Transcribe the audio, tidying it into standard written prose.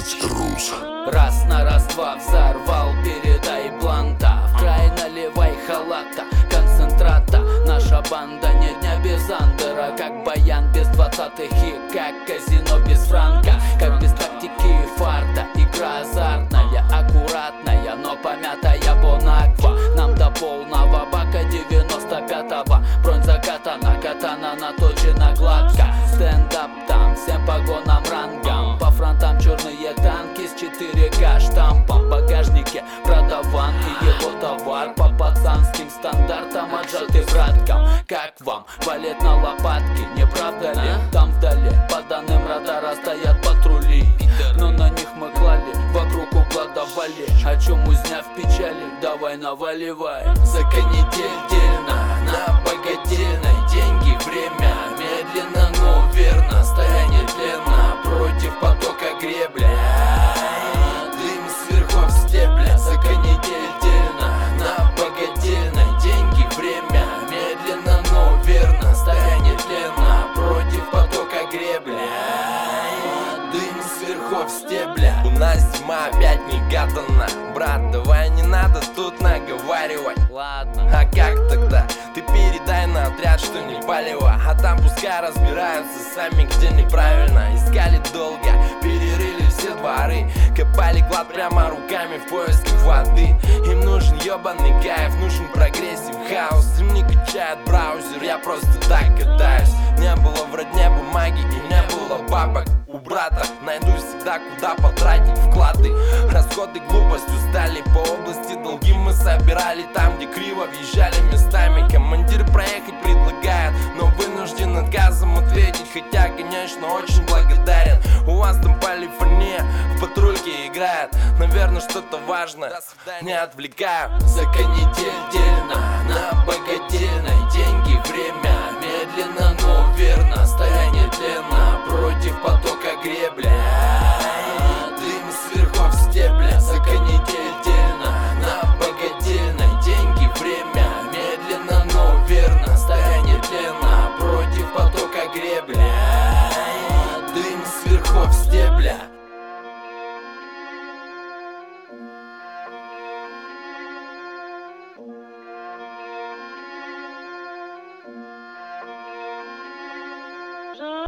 11 Рус. Раз на раз, два взорвал, передай бланта. В край наливай халата, концентрата. Наша банда не дня без андера, как баян без 20-х и как казино без франка. Как без тактики и фарта, игра азартная, аккуратная, но помятая бонаква. Нам до полного бака 95-го. Бронь закатана, катана наточена гладко. Стендап там, всем погонам рангам. По фронтам черные танки с 4К штампом. В багажнике продаван и его товар по пацанским стандартам, отжатый браткам. Как вам балет на лопатке, не правда ли? Там вдали, по данным радара, стоят патрули. Но на них мы клали, вокруг угла давали. О чем узня в печали, давай наваливай. За канитель-дельно, на богательной деньги, время медленно, но верно, стояние тленно, против потока гребля. Дым сверху в стебля. За канитель-дельно, на богательной деньги, время медленно, но верно, стояние тленно, против потока гребля. Дым сверху в стебля. У нас зима опять не гадана. Брат, давай не надо тут наговаривать. Ладно. А как тогда? Ты передай на отряд, что не палево. А там пускай разбираются сами, где неправильно. Искали долго, перерыли все дворы. Копали клад прямо руками в поисках воды. Им нужен ебаный кайф, нужен прогрессив хаус. Им не качает браузер, я просто так катаюсь. Не было в родне бумаги и не было бабок. У брата найду всегда куда потратить вклады. Расходы глупостью стали, по области долги мы собирали. Там, где криво въезжали местами. Командир проехать предлагает, но вынужден отказом ответить. Хотя, конечно, очень благодарен. У вас там полифония в патрульке играет. Наверное, что-то важное, не отвлекаю. За канитель-дельно, на богательной деньги, время медленно, но верно, стояние тленно, против потока гребля. Дым сверху в стебля. За канитель-дельно, на богательной деньги, время медленно, но верно, стояние тленно, против потока гребля. Дым сверху в стебля.